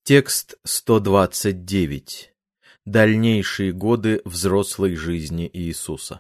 Текст 129. Дальнейшие годы взрослой жизни Иисуса.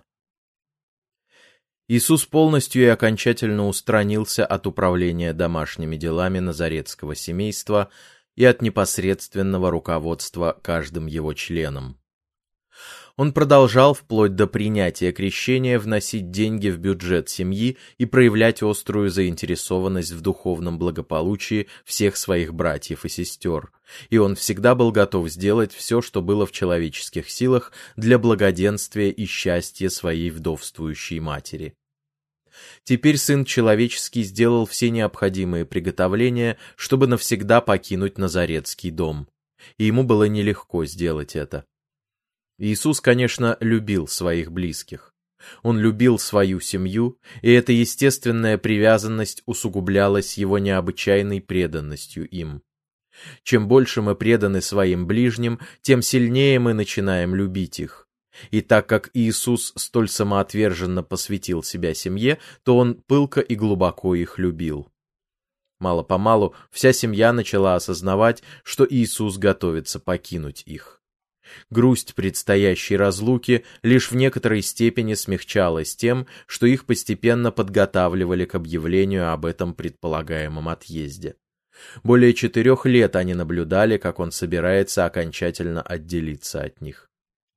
Иисус полностью и окончательно устранился от управления домашними делами назаретского семейства и от непосредственного руководства каждым его членом. Он продолжал вплоть до принятия крещения вносить деньги в бюджет семьи и проявлять острую заинтересованность в духовном благополучии всех своих братьев и сестер, и он всегда был готов сделать все, что было в человеческих силах для благоденствия и счастья своей вдовствующей матери. Теперь Сын Человеческий сделал все необходимые приготовления, чтобы навсегда покинуть Назаретский дом, и ему было нелегко сделать это. Иисус, конечно, любил своих близких. Он любил свою семью, и эта естественная привязанность усугублялась его необычайной преданностью им. Чем больше мы преданы своим ближним, тем сильнее мы начинаем любить их. И так как Иисус столь самоотверженно посвятил себя семье, то он пылко и глубоко их любил. Мало-помалу вся семья начала осознавать, что Иисус готовится покинуть их. Грусть предстоящей разлуки лишь в некоторой степени смягчалась тем, что их постепенно подготавливали к объявлению об этом предполагаемом отъезде. Более 4 лет они наблюдали, как он собирается окончательно отделиться от них.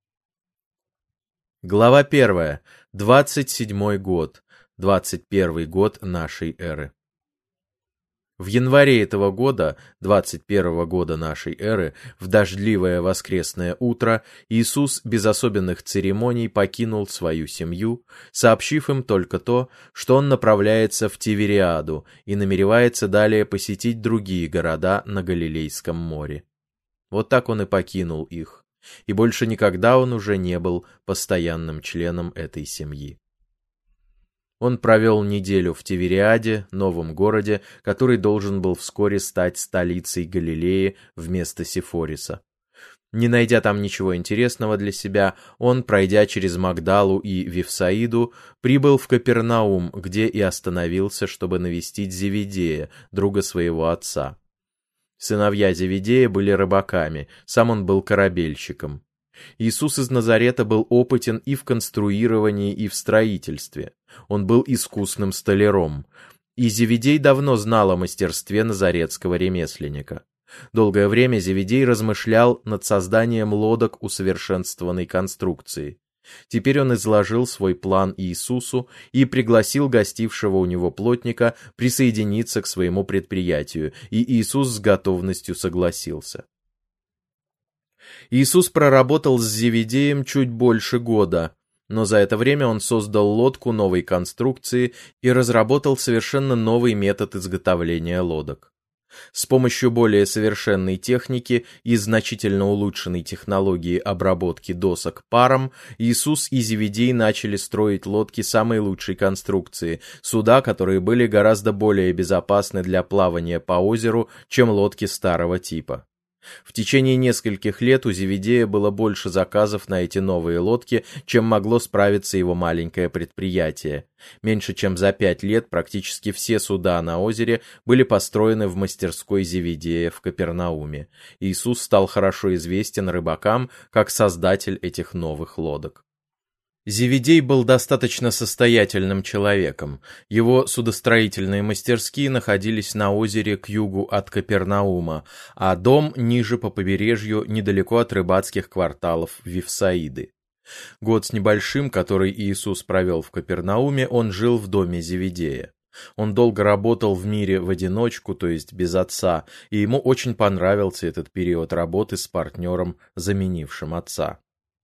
Глава 1. 27 год. 21 год нашей эры. В январе этого года, 21 года нашей эры, в дождливое воскресное утро, Иисус без особенных церемоний покинул свою семью, сообщив им только то, что он направляется в Тивериаду и намеревается далее посетить другие города на Галилейском море. Вот так он и покинул их, и больше никогда он уже не был постоянным членом этой семьи. Он провел неделю в Тивериаде, новом городе, который должен был вскоре стать столицей Галилеи вместо Сифориса. Не найдя там ничего интересного для себя, он, пройдя через Магдалу и Вифсаиду, прибыл в Капернаум, где и остановился, чтобы навестить Зеведея, друга своего отца. Сыновья Зеведея были рыбаками, сам он был корабельщиком. Иисус из Назарета был опытен и в конструировании, и в строительстве. Он был искусным столяром. И Зеведей давно знал о мастерстве назаретского ремесленника. Долгое время Зеведей размышлял над созданием лодок усовершенствованной конструкции. Теперь он изложил свой план Иисусу и пригласил гостившего у него плотника присоединиться к своему предприятию, и Иисус с готовностью согласился. Иисус проработал с Зеведеем чуть больше года, но за это время он создал лодку новой конструкции и разработал совершенно новый метод изготовления лодок. С помощью более совершенной техники и значительно улучшенной технологии обработки досок паром, Иисус и Зеведей начали строить лодки самой лучшей конструкции, суда, которые были гораздо более безопасны для плавания по озеру, чем лодки старого типа. В течение нескольких лет у Зеведея было больше заказов на эти новые лодки, чем могло справиться его маленькое предприятие. Меньше чем за 5 лет практически все суда на озере были построены в мастерской Зеведея в Капернауме. Иисус стал хорошо известен рыбакам как создатель этих новых лодок. Зеведей был достаточно состоятельным человеком. Его судостроительные мастерские находились на озере к югу от Капернаума, а дом ниже по побережью, недалеко от рыбацких кварталов Вифсаиды. Год с небольшим, который Иисус провел в Капернауме, он жил в доме Зеведея. Он долго работал в мире в одиночку, то есть без отца, и ему очень понравился этот период работы с партнером, заменившим отца.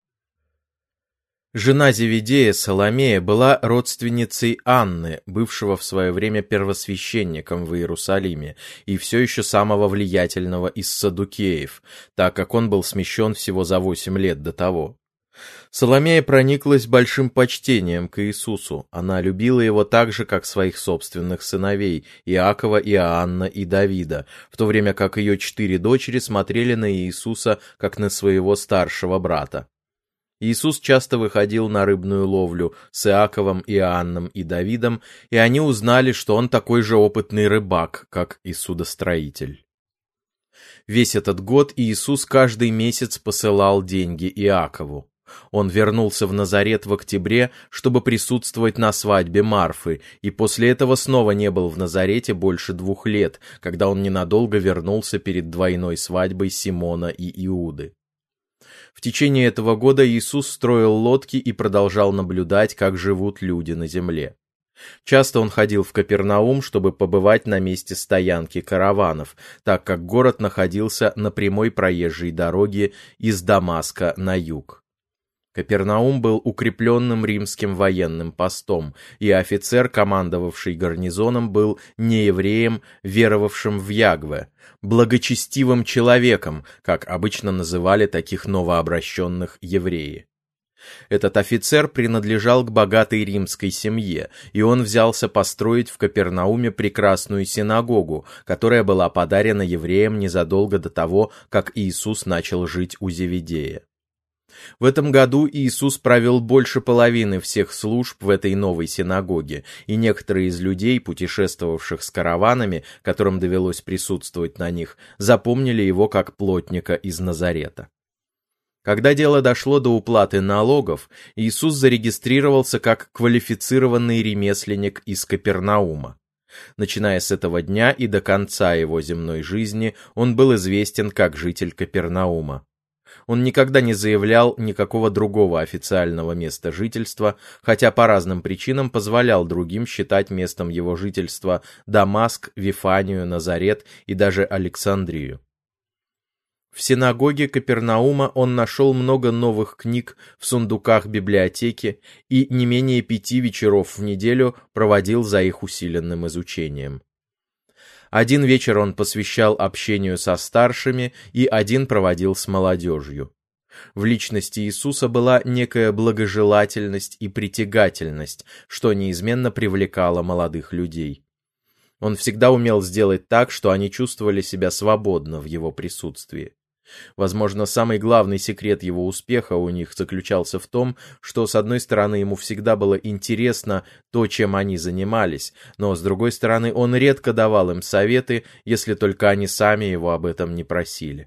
Жена Зеведея, Саломея, была родственницей Анны, бывшего в свое время первосвященником в Иерусалиме, и все еще самого влиятельного из саддукеев, так как он был смещен всего за 8 лет до того. Саломея прониклась большим почтением к Иисусу. Она любила его так же, как своих собственных сыновей, Иакова, Иоанна и Давида, в то время как ее 4 дочери смотрели на Иисуса, как на своего старшего брата. Иисус часто выходил на рыбную ловлю с Иаковом, Иоанном и Давидом, и они узнали, что он такой же опытный рыбак, как и судостроитель. Весь этот год Иисус каждый месяц посылал деньги Иакову. Он вернулся в Назарет в октябре, чтобы присутствовать на свадьбе Марфы, и после этого снова не был в Назарете больше 2 лет, когда он ненадолго вернулся перед двойной свадьбой Симона и Иуды. В течение этого года Иисус строил лодки и продолжал наблюдать, как живут люди на земле. Часто он ходил в Капернаум, чтобы побывать на месте стоянки караванов, так как город находился на прямой проезжей дороге из Дамаска на юг. Капернаум был укрепленным римским военным постом, и офицер, командовавший гарнизоном, был неевреем, веровавшим в Ягве, благочестивым человеком, как обычно называли таких новообращенных евреи. Этот офицер принадлежал к богатой римской семье, и он взялся построить в Капернауме прекрасную синагогу, которая была подарена евреям незадолго до того, как Иисус начал жить у Зеведея. В этом году Иисус провел больше половины всех служб в этой новой синагоге, и некоторые из людей, путешествовавших с караванами, которым довелось присутствовать на них, запомнили его как плотника из Назарета. Когда дело дошло до уплаты налогов, Иисус зарегистрировался как квалифицированный ремесленник из Капернаума. Начиная с этого дня и до конца его земной жизни он был известен как житель Капернаума. Он никогда не заявлял никакого другого официального места жительства, хотя по разным причинам позволял другим считать местом его жительства Дамаск, Вифанию, Назарет и даже Александрию. В синагоге Капернаума он нашел много новых книг в сундуках библиотеки и не менее 5 вечеров в неделю проводил за их усиленным изучением. Один вечер он посвящал общению со старшими и один проводил с молодежью. В личности Иисуса была некая благожелательность и притягательность, что неизменно привлекало молодых людей. Он всегда умел сделать так, что они чувствовали себя свободно в его присутствии. Возможно, самый главный секрет его успеха у них заключался в том, что, с одной стороны, ему всегда было интересно то, чем они занимались, но, с другой стороны, он редко давал им советы, если только они сами его об этом не просили.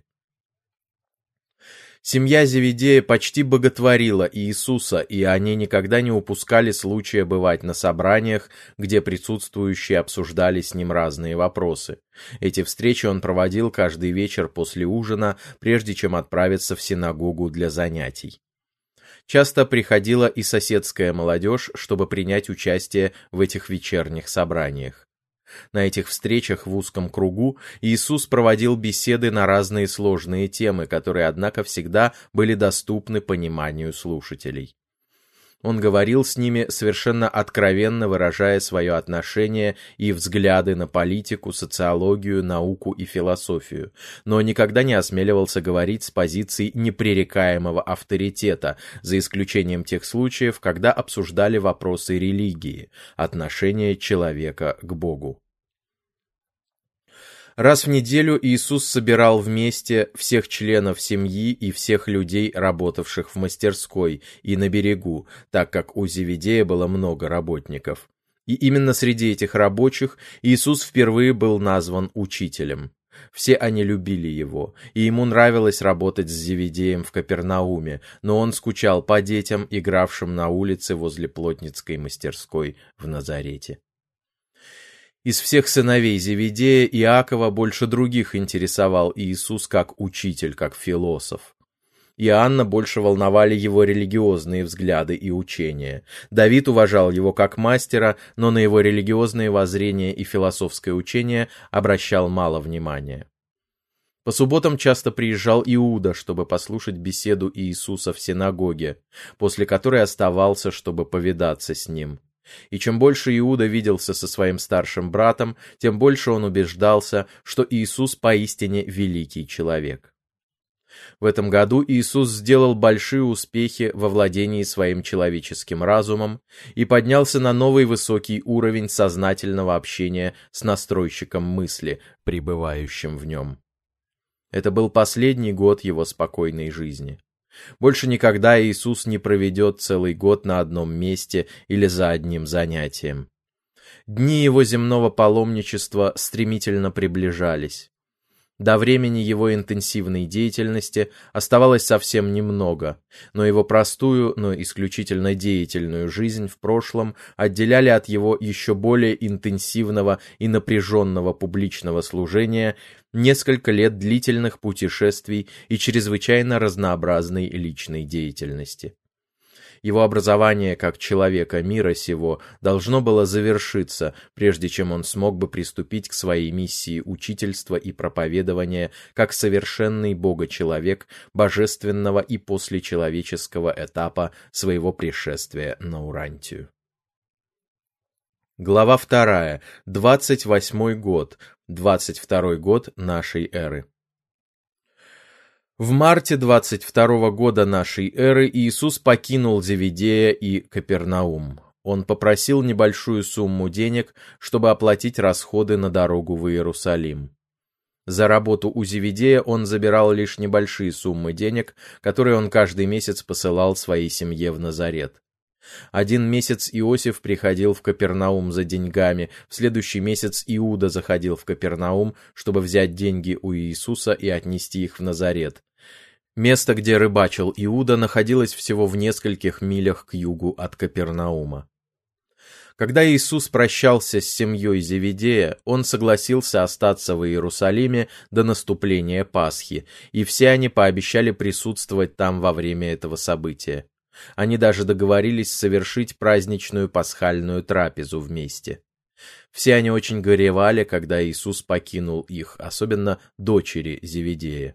Семья Зеведея почти боготворила Иисуса, и они никогда не упускали случая бывать на собраниях, где присутствующие обсуждали с ним разные вопросы. Эти встречи он проводил каждый вечер после ужина, прежде чем отправиться в синагогу для занятий. Часто приходила и соседская молодежь, чтобы принять участие в этих вечерних собраниях. На этих встречах в узком кругу Иисус проводил беседы на разные сложные темы, которые, однако, всегда были доступны пониманию слушателей. Он говорил с ними, совершенно откровенно выражая свое отношение и взгляды на политику, социологию, науку и философию, но никогда не осмеливался говорить с позиции непререкаемого авторитета, за исключением тех случаев, когда обсуждали вопросы религии, отношения человека к Богу. Раз в неделю Иисус собирал вместе всех членов семьи и всех людей, работавших в мастерской и на берегу, так как у Зеведея было много работников. И именно среди этих рабочих Иисус впервые был назван учителем. Все они любили его, и ему нравилось работать с Зеведеем в Капернауме, но он скучал по детям, игравшим на улице возле плотницкой мастерской в Назарете. Из всех сыновей Зеведея Иакова больше других интересовал Иисус как учитель, как философ. Иоанна больше волновали его религиозные взгляды и учения. Давид уважал его как мастера, но на его религиозные воззрения и философское учение обращал мало внимания. По субботам часто приезжал Иуда, чтобы послушать беседу Иисуса в синагоге, после которой оставался, чтобы повидаться с ним. И чем больше Иуда виделся со своим старшим братом, тем больше он убеждался, что Иисус поистине великий человек. В этом году Иисус сделал большие успехи во владении своим человеческим разумом и поднялся на новый высокий уровень сознательного общения с настройщиком мысли, пребывающим в нем. Это был последний год его спокойной жизни. Больше никогда Иисус не проведет целый год на одном месте или за одним занятием. Дни его земного паломничества стремительно приближались. До времени его интенсивной деятельности оставалось совсем немного, но его простую, но исключительно деятельную жизнь в прошлом отделяли от его еще более интенсивного и напряженного публичного служения несколько лет длительных путешествий и чрезвычайно разнообразной личной деятельности. Его образование как человека мира сего должно было завершиться, прежде чем он смог бы приступить к своей миссии учительства и проповедования как совершенный Бога-человек божественного и послечеловеческого этапа своего пришествия на Урантию. Глава 2. 28 год. 22 год нашей эры. В марте 22 года нашей эры Иисус покинул Зеведея и Капернаум. Он попросил небольшую сумму денег, чтобы оплатить расходы на дорогу в Иерусалим. За работу у Зеведея он забирал лишь небольшие суммы денег, которые он каждый месяц посылал своей семье в Назарет. Один месяц Иосиф приходил в Капернаум за деньгами, в следующий месяц Иуда заходил в Капернаум, чтобы взять деньги у Иисуса и отнести их в Назарет. Место, где рыбачил Иуда, находилось всего в нескольких милях к югу от Капернаума. Когда Иисус прощался с семьей Зеведея, он согласился остаться в Иерусалиме до наступления Пасхи, и все они пообещали присутствовать там во время этого события. Они даже договорились совершить праздничную пасхальную трапезу вместе. Все они очень горевали, когда Иисус покинул их, особенно дочери Зеведея.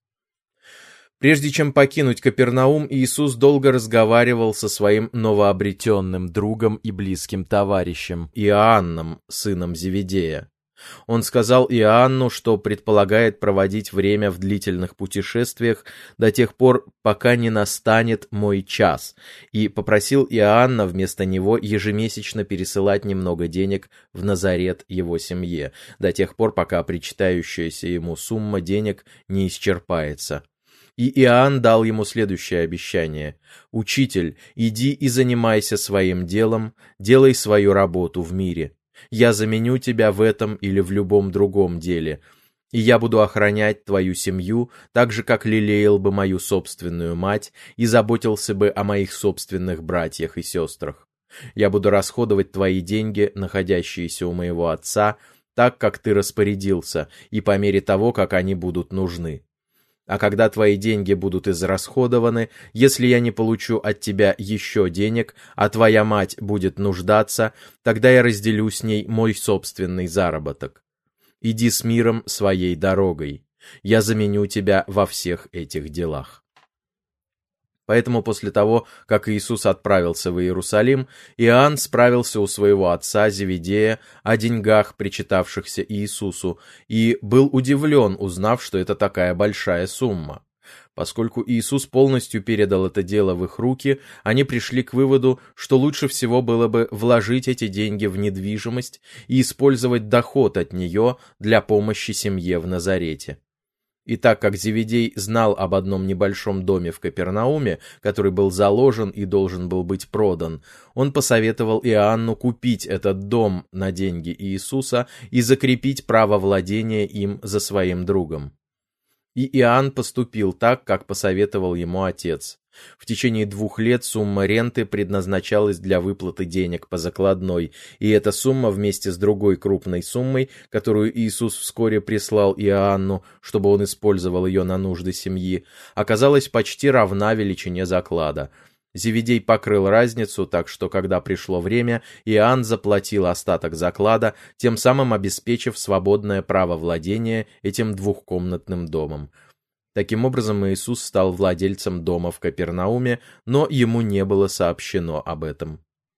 Прежде чем покинуть Капернаум, Иисус долго разговаривал со своим новообретенным другом и близким товарищем Иоанном, сыном Зеведея. Он сказал Иоанну, что предполагает проводить время в длительных путешествиях до тех пор, пока не настанет мой час, и попросил Иоанна вместо него ежемесячно пересылать немного денег в Назарет его семье, до тех пор, пока причитающаяся ему сумма денег не исчерпается. И Иоанн дал ему следующее обещание: «Учитель, иди и занимайся своим делом, делай свою работу в мире. Я заменю тебя в этом или в любом другом деле, и я буду охранять твою семью, так же, как лелеял бы мою собственную мать и заботился бы о моих собственных братьях и сестрах. Я буду расходовать твои деньги, находящиеся у моего отца, так, как ты распорядился, и по мере того, как они будут нужны. А когда твои деньги будут израсходованы, если я не получу от тебя еще денег, а твоя мать будет нуждаться, тогда я разделю с ней мой собственный заработок. Иди с миром своей дорогой. Я заменю тебя во всех этих делах». Поэтому после того, как Иисус отправился в Иерусалим, Иоанн справился у своего отца Зеведея о деньгах, причитавшихся Иисусу, и был удивлен, узнав, что это такая большая сумма. Поскольку Иисус полностью передал это дело в их руки, они пришли к выводу, что лучше всего было бы вложить эти деньги в недвижимость и использовать доход от нее для помощи семье в Назарете. И так как Зеведей знал об одном небольшом доме в Капернауме, который был заложен и должен был быть продан, он посоветовал Иоанну купить этот дом на деньги Иисуса и закрепить право владения им за своим другом. И Иоанн поступил так, как посоветовал ему отец. В течение 2 лет сумма ренты предназначалась для выплаты денег по закладной, и эта сумма вместе с другой крупной суммой, которую Иисус вскоре прислал Иоанну, чтобы он использовал ее на нужды семьи, оказалась почти равна величине заклада. Зеведей покрыл разницу, так что, когда пришло время, Иоанн заплатил остаток заклада, тем самым обеспечив свободное право владения этим 2-комнатным домом. Таким образом, Иисус стал владельцем дома в Капернауме, но ему не было сообщено об этом.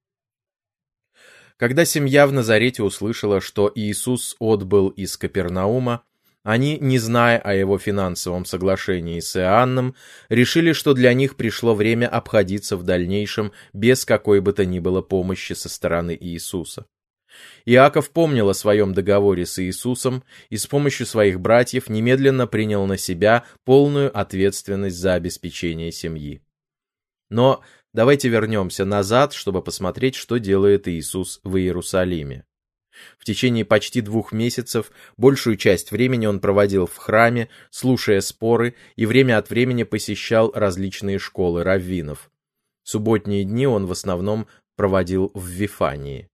Когда семья в Назарете услышала, что Иисус отбыл из Капернаума, они, не зная о его финансовом соглашении с Иоанном, решили, что для них пришло время обходиться в дальнейшем без какой бы то ни было помощи со стороны Иисуса. Иаков помнил о своем договоре с Иисусом и с помощью своих братьев немедленно принял на себя полную ответственность за обеспечение семьи. Но давайте вернемся назад, чтобы посмотреть, что делает Иисус в Иерусалиме. В течение почти 2 месяцев большую часть времени он проводил в храме, слушая споры, и время от времени посещал различные школы раввинов. Субботние дни он в основном проводил в Вифании.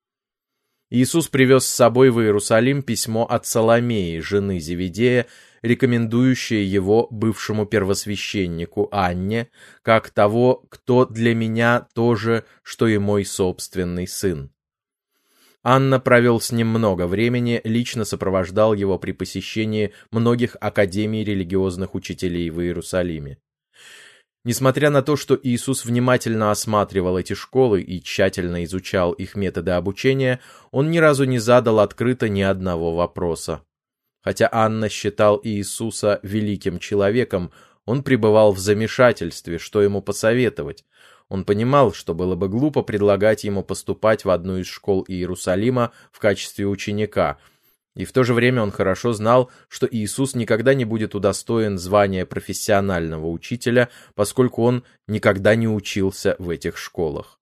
Иисус привез с собой в Иерусалим письмо от Саломеи, жены Зеведея, рекомендующее его бывшему первосвященнику Анне, как того, кто для меня тоже, что и мой собственный сын. Анна провел с ним много времени, лично сопровождал его при посещении многих академий религиозных учителей в Иерусалиме. Несмотря на то, что Иисус внимательно осматривал эти школы и тщательно изучал их методы обучения, он ни разу не задал открыто ни одного вопроса. Хотя Анна считал Иисуса великим человеком, он пребывал в замешательстве, что ему посоветовать. Он понимал, что было бы глупо предлагать ему поступать в одну из школ Иерусалима в качестве ученика, и в то же время он хорошо знал, что Иисус никогда не будет удостоен звания профессионального учителя, поскольку он никогда не учился в этих школах.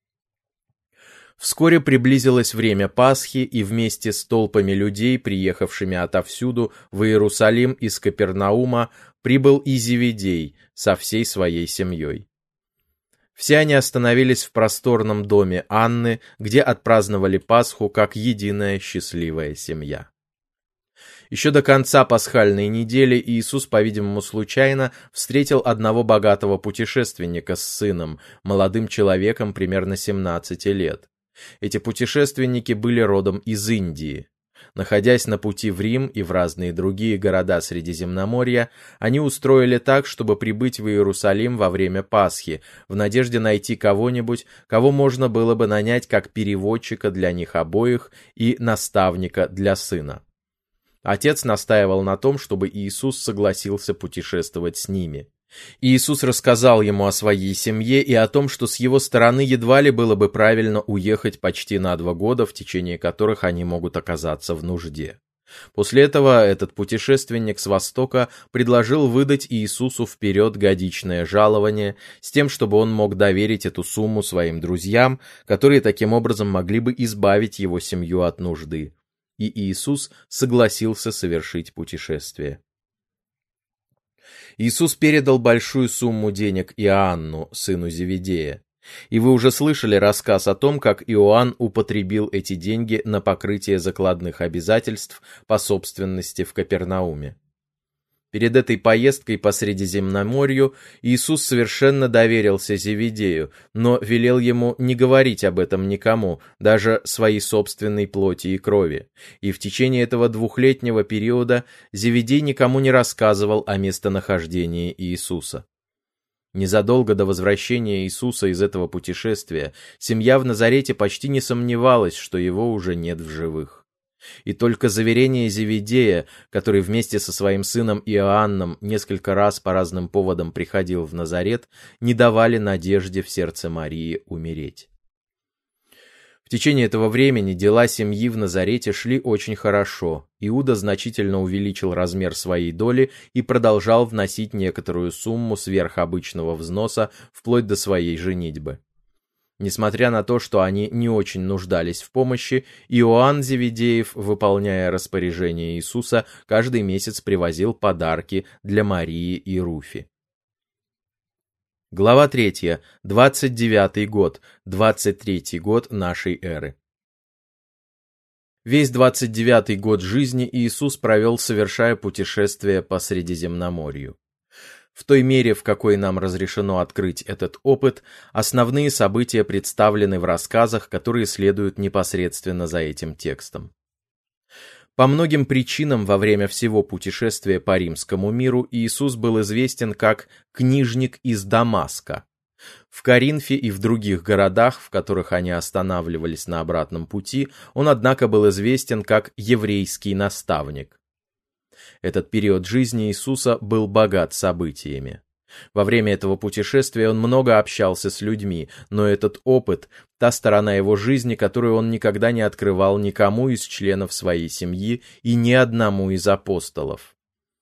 Вскоре приблизилось время Пасхи, и вместе с толпами людей, приехавшими отовсюду в Иерусалим из Капернаума, прибыл и Зеведей со всей своей семьей. Все они остановились в просторном доме Анны, где отпраздновали Пасху как единая счастливая семья. Еще до конца пасхальной недели Иисус, по-видимому, случайно встретил одного богатого путешественника с сыном, молодым человеком примерно 17 лет. Эти путешественники были родом из Индии. Находясь на пути в Рим и в разные другие города Средиземноморья, они устроили так, чтобы прибыть в Иерусалим во время Пасхи, в надежде найти кого-нибудь, кого можно было бы нанять как переводчика для них обоих и наставника для сына. Отец настаивал на том, чтобы Иисус согласился путешествовать с ними. Иисус рассказал ему о своей семье и о том, что с его стороны едва ли было бы правильно уехать почти на 2 года, в течение которых они могут оказаться в нужде. После этого этот путешественник с Востока предложил выдать Иисусу вперед годичное жалование, с тем, чтобы он мог доверить эту сумму своим друзьям, которые таким образом могли бы избавить его семью от нужды. И Иисус согласился совершить путешествие. Иисус передал большую сумму денег Иоанну, сыну Зеведея. И вы уже слышали рассказ о том, как Иоанн употребил эти деньги на покрытие закладных обязательств по собственности в Капернауме. Перед этой поездкой по Средиземноморью Иисус совершенно доверился Зеведею, но велел ему не говорить об этом никому, даже своей собственной плоти и крови. И в течение этого 2-летнего периода Зеведей никому не рассказывал о местонахождении Иисуса. Незадолго до возвращения Иисуса из этого путешествия семья в Назарете почти не сомневалась, что его уже нет в живых. И только заверение Зеведея, который вместе со своим сыном Иоанном несколько раз по разным поводам приходил в Назарет, не давали надежде в сердце Марии умереть. В течение этого времени дела семьи в Назарете шли очень хорошо. Иуда значительно увеличил размер своей доли и продолжал вносить некоторую сумму сверх обычного взноса вплоть до своей женитьбы. Несмотря на то, что они не очень нуждались в помощи, Иоанн Зеведеев, выполняя распоряжение Иисуса, каждый месяц привозил подарки для Марии и Руфи. Глава 3. 29 год. 23 год нашей эры. Весь 29-й год жизни Иисус провел, совершая путешествие по Средиземноморью. В той мере, в какой нам разрешено открыть этот опыт, основные события представлены в рассказах, которые следуют непосредственно за этим текстом. По многим причинам во время всего путешествия по римскому миру Иисус был известен как «книжник из Дамаска». В Коринфе и в других городах, в которых они останавливались на обратном пути, он, однако, был известен как «еврейский наставник». Этот период жизни Иисуса был богат событиями. Во время этого путешествия он много общался с людьми, но этот опыт – та сторона его жизни, которую он никогда не открывал никому из членов своей семьи и ни одному из апостолов.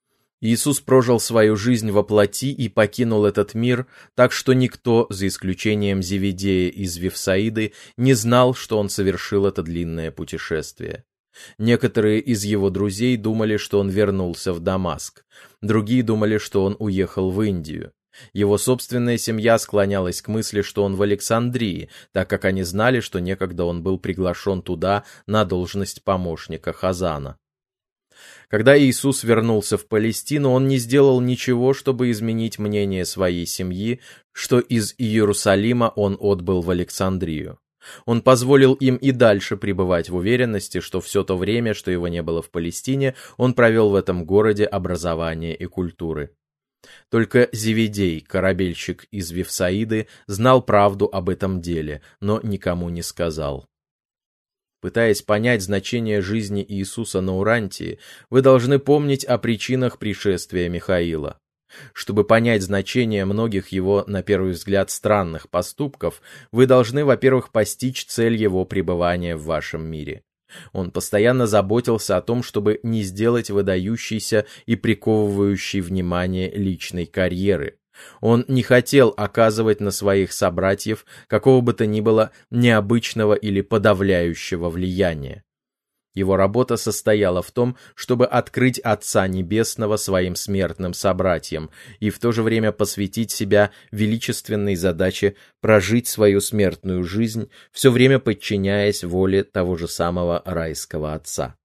Иисус прожил свою жизнь во плоти и покинул этот мир, так что никто, за исключением Зеведея из Вифсаиды, не знал, что он совершил это длинное путешествие. Некоторые из его друзей думали, что он вернулся в Дамаск, другие думали, что он уехал в Индию. Его собственная семья склонялась к мысли, что он в Александрии, так как они знали, что некогда он был приглашен туда на должность помощника Хазана. Когда Иисус вернулся в Палестину, он не сделал ничего, чтобы изменить мнение своей семьи, что из Иерусалима он отбыл в Александрию. Он позволил им и дальше пребывать в уверенности, что все то время, что его не было в Палестине, он провел в этом городе образование и культуры. Только Зеведей, корабельщик из Вифсаиды, знал правду об этом деле, но никому не сказал. Пытаясь понять значение жизни Иисуса на Урантии, вы должны помнить о причинах пришествия Михаила. Чтобы понять значение многих его, на первый взгляд, странных поступков, вы должны, во-первых, постичь цель его пребывания в вашем мире. Он постоянно заботился о том, чтобы не сделать выдающейся и приковывающей внимание личной карьеры. Он не хотел оказывать на своих собратьев какого бы то ни было необычного или подавляющего влияния. Его работа состояла в том, чтобы открыть Отца Небесного своим смертным собратьям и в то же время посвятить себя величественной задаче прожить свою смертную жизнь, все время подчиняясь воле того же самого райского Отца.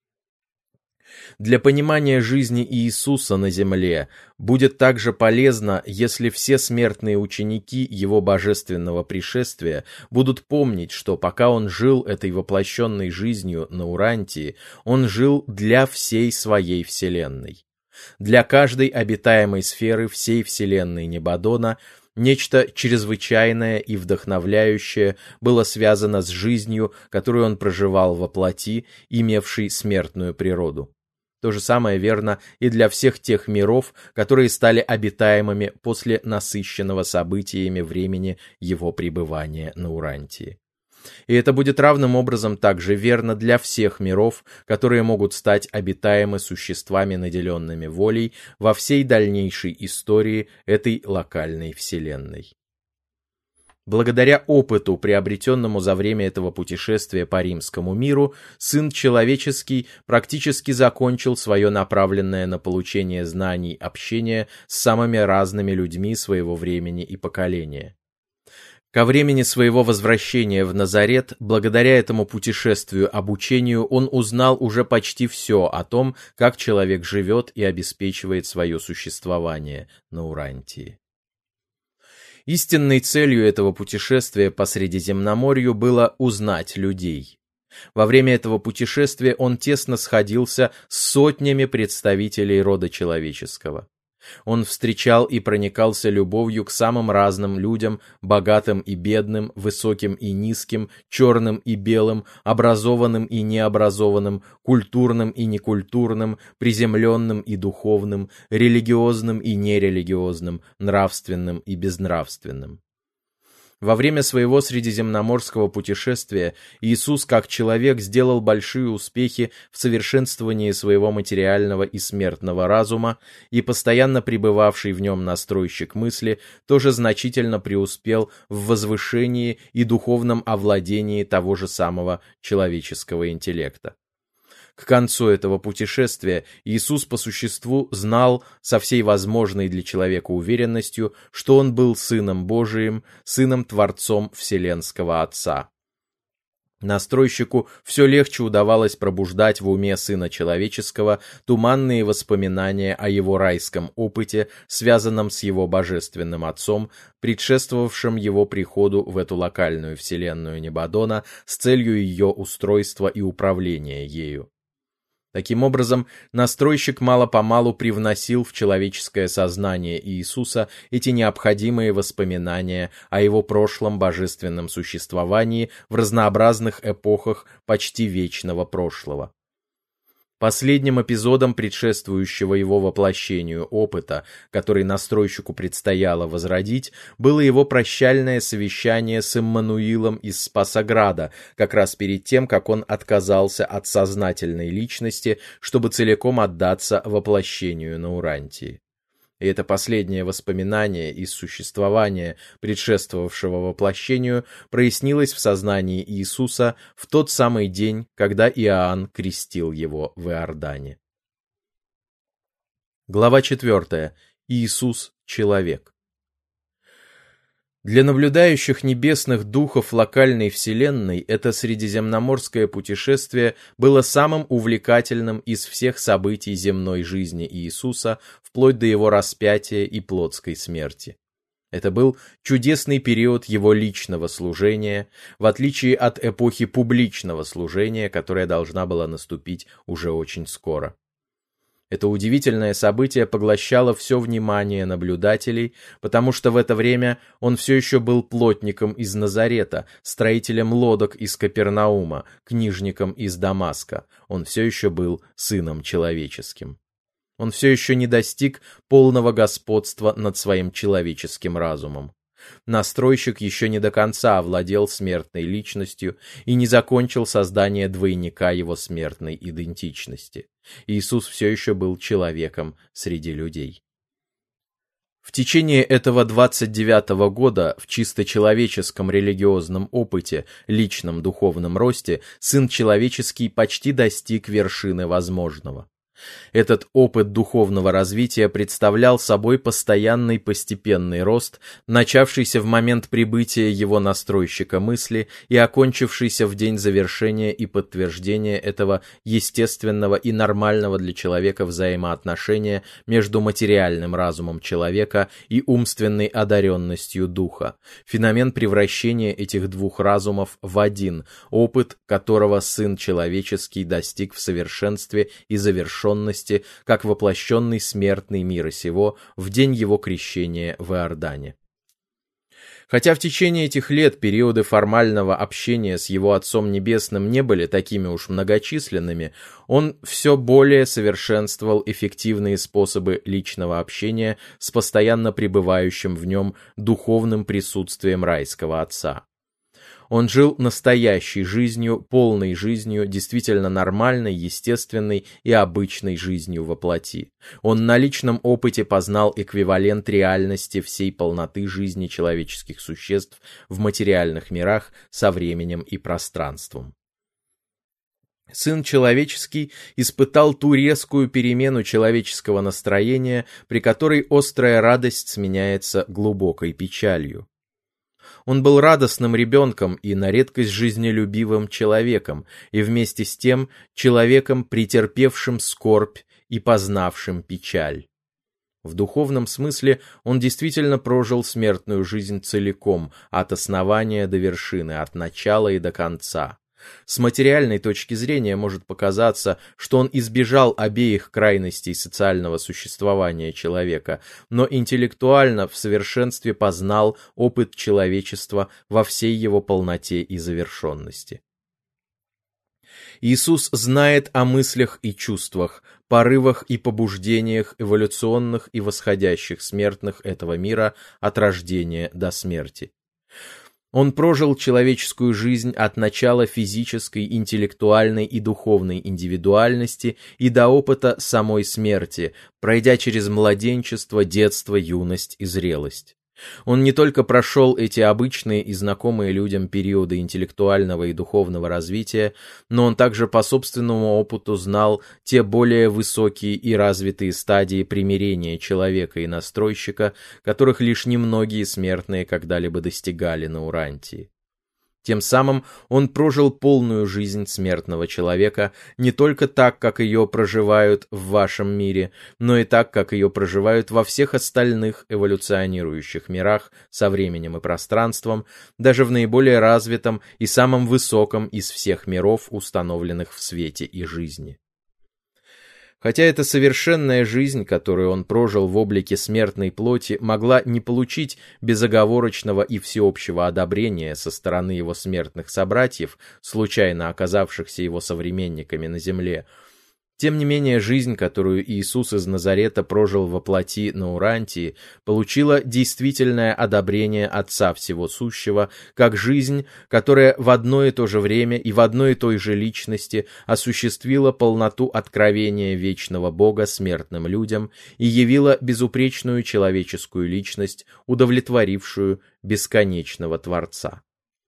Для понимания жизни Иисуса на земле будет также полезно, если все смертные ученики Его божественного пришествия будут помнить, что пока Он жил этой воплощенной жизнью на Урантии, Он жил для всей своей вселенной. Для каждой обитаемой сферы всей вселенной Небадона нечто чрезвычайное и вдохновляющее было связано с жизнью, которую Он проживал во плоти, имевшей смертную природу. То же самое верно и для всех тех миров, которые стали обитаемыми после насыщенного событиями времени его пребывания на Урантии. И это будет равным образом также верно для всех миров, которые могут стать обитаемы существами, наделенными волей, во всей дальнейшей истории этой локальной вселенной. Благодаря опыту, приобретенному за время этого путешествия по римскому миру, Сын Человеческий практически закончил свое направленное на получение знаний общение с самыми разными людьми своего времени и поколения. Ко времени своего возвращения в Назарет, благодаря этому путешествию-обучению, он узнал уже почти все о том, как человек живет и обеспечивает свое существование на Урантии. Истинной целью этого путешествия по Средиземноморью было узнать людей. Во время этого путешествия он тесно сходился с сотнями представителей рода человеческого. Он встречал и проникался любовью к самым разным людям, богатым и бедным, высоким и низким, черным и белым, образованным и необразованным, культурным и некультурным, приземленным и духовным, религиозным и нерелигиозным, нравственным и безнравственным. Во время своего средиземноморского путешествия Иисус как человек сделал большие успехи в совершенствовании своего материального и смертного разума, и постоянно пребывавший в нем настройщик мысли тоже значительно преуспел в возвышении и духовном овладении того же самого человеческого интеллекта. К концу этого путешествия Иисус по существу знал со всей возможной для человека уверенностью, что Он был Сыном Божиим, Сыном-Творцом Вселенского Отца. Настройщику все легче удавалось пробуждать в уме Сына Человеческого туманные воспоминания о его райском опыте, связанном с его божественным Отцом, предшествовавшим его приходу в эту локальную вселенную Небадона с целью ее устройства и управления ею. Таким образом, настройщик мало-помалу привносил в человеческое сознание Иисуса эти необходимые воспоминания о его прошлом божественном существовании в разнообразных эпохах почти вечного прошлого. Последним эпизодом предшествующего его воплощению опыта, который настройщику предстояло возродить, было его прощальное совещание с Иммануилом из Спасограда, как раз перед тем, как он отказался от сознательной личности, чтобы целиком отдаться воплощению на Урантии. И это последнее воспоминание из существования, предшествовавшего воплощению, прояснилось в сознании Иисуса в тот самый день, когда Иоанн крестил его в Иордане. Глава 4. Иисус – человек. Для наблюдающих небесных духов локальной вселенной это средиземноморское путешествие было самым увлекательным из всех событий земной жизни Иисуса вплоть до его распятия и плотской смерти. Это был чудесный период его личного служения, в отличие от эпохи публичного служения, которая должна была наступить уже очень скоро. Это удивительное событие поглощало все внимание наблюдателей, потому что в это время он все еще был плотником из Назарета, строителем лодок из Капернаума, книжником из Дамаска. Он все еще был сыном человеческим. Он все еще не достиг полного господства над своим человеческим разумом. Настройщик еще не до конца овладел смертной личностью и не закончил создание двойника его смертной идентичности. Иисус все еще был человеком среди людей. В течение этого 29-го года в чисто человеческом религиозном опыте, личном духовном росте, Сын Человеческий почти достиг вершины возможного. Этот опыт духовного развития представлял собой постоянный постепенный рост, начавшийся в момент прибытия его настройщика мысли и окончившийся в день завершения и подтверждения этого естественного и нормального для человека взаимоотношения между материальным разумом человека и умственной одаренностью духа, феномен превращения этих двух разумов в один, опыт которого Сын Человеческий достиг в совершенстве и завершенности, как воплощенный смертный мира сего в день его крещения в Иордане. Хотя в течение этих лет периоды формального общения с его Отцом Небесным не были такими уж многочисленными, он все более совершенствовал эффективные способы личного общения с постоянно пребывающим в нем духовным присутствием райского Отца. Он жил настоящей жизнью, полной жизнью, действительно нормальной, естественной и обычной жизнью во плоти. Он на личном опыте познал эквивалент реальности всей полноты жизни человеческих существ в материальных мирах со временем и пространством. Сын Человеческий испытал ту резкую перемену человеческого настроения, при которой острая радость сменяется глубокой печалью. Он был радостным ребенком и на редкость жизнелюбивым человеком, и вместе с тем человеком, претерпевшим скорбь и познавшим печаль. В духовном смысле он действительно прожил смертную жизнь целиком, от основания до вершины, от начала и до конца. С материальной точки зрения может показаться, что он избежал обеих крайностей социального существования человека, но интеллектуально в совершенстве познал опыт человечества во всей его полноте и завершенности. Иисус знает о мыслях и чувствах, порывах и побуждениях эволюционных и восходящих смертных этого мира от рождения до смерти. Он прожил человеческую жизнь от начала физической, интеллектуальной и духовной индивидуальности и до опыта самой смерти, пройдя через младенчество, детство, юность и зрелость. Он не только прошел эти обычные и знакомые людям периоды интеллектуального и духовного развития, но он также по собственному опыту знал те более высокие и развитые стадии примирения человека и настройщика, которых лишь немногие смертные когда-либо достигали на Урантии. Тем самым он прожил полную жизнь смертного человека не только так, как ее проживают в вашем мире, но и так, как ее проживают во всех остальных эволюционирующих мирах со временем и пространством, даже в наиболее развитом и самом высоком из всех миров, установленных в свете и жизни. Хотя эта совершенная жизнь, которую он прожил в облике смертной плоти, могла не получить безоговорочного и всеобщего одобрения со стороны его смертных собратьев, случайно оказавшихся его современниками на земле, Тем не менее, жизнь, которую Иисус из Назарета прожил во плоти на Урантии, получила действительное одобрение Отца Всего Сущего, как жизнь, которая в одно и то же время и в одной и той же личности осуществила полноту откровения вечного Бога смертным людям и явила безупречную человеческую личность, удовлетворившую бесконечного Творца.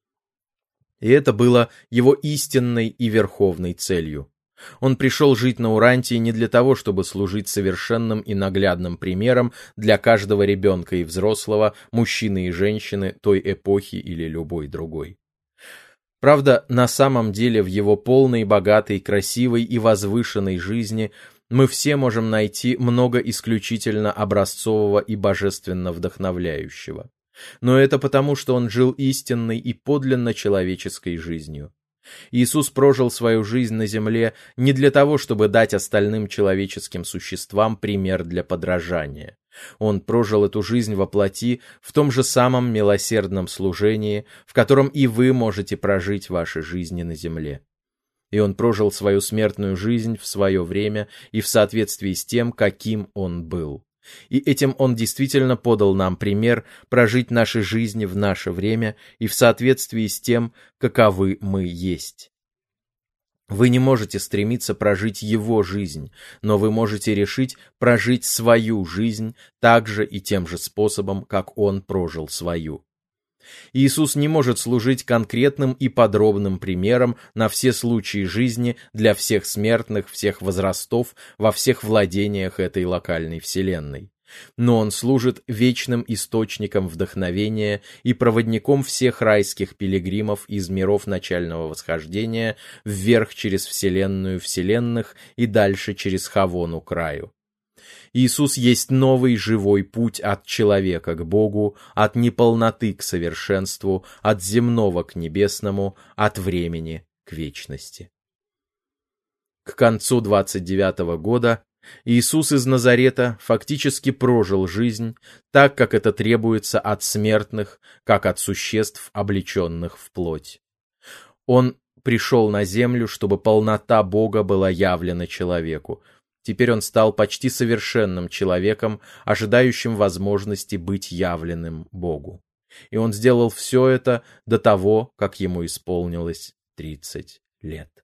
И это было его истинной и верховной целью. Он пришел жить на Урантии не для того, чтобы служить совершенным и наглядным примером для каждого ребенка и взрослого, мужчины и женщины той эпохи или любой другой. Правда, на самом деле в его полной, богатой, красивой и возвышенной жизни мы все можем найти много исключительно образцового и божественно вдохновляющего. Но это потому, что он жил истинной и подлинно человеческой жизнью. Иисус прожил свою жизнь на земле не для того, чтобы дать остальным человеческим существам пример для подражания. Он прожил эту жизнь во плоти в том же самом милосердном служении, в котором и вы можете прожить ваши жизни на земле. И он прожил свою смертную жизнь в свое время и в соответствии с тем, каким он был. И этим он действительно подал нам пример прожить наши жизни в наше время и в соответствии с тем, каковы мы есть. Вы не можете стремиться прожить его жизнь, но вы можете решить прожить свою жизнь так же и тем же способом, как он прожил свою. Иисус не может служить конкретным и подробным примером на все случаи жизни для всех смертных, всех возрастов, во всех владениях этой локальной вселенной. Но он служит вечным источником вдохновения и проводником всех райских пилигримов из миров начального восхождения вверх через вселенную вселенных и дальше через Хавону краю. Иисус есть новый живой путь от человека к Богу, от неполноты к совершенству, от земного к небесному, от времени к вечности. К концу 29-го года Иисус из Назарета фактически прожил жизнь так, как это требуется от смертных, как от существ, облеченных в плоть. Он пришел на землю, чтобы полнота Бога была явлена человеку. Теперь он стал почти совершенным человеком, ожидающим возможности быть явленным Богу. И он сделал все это до того, как ему исполнилось 30 лет.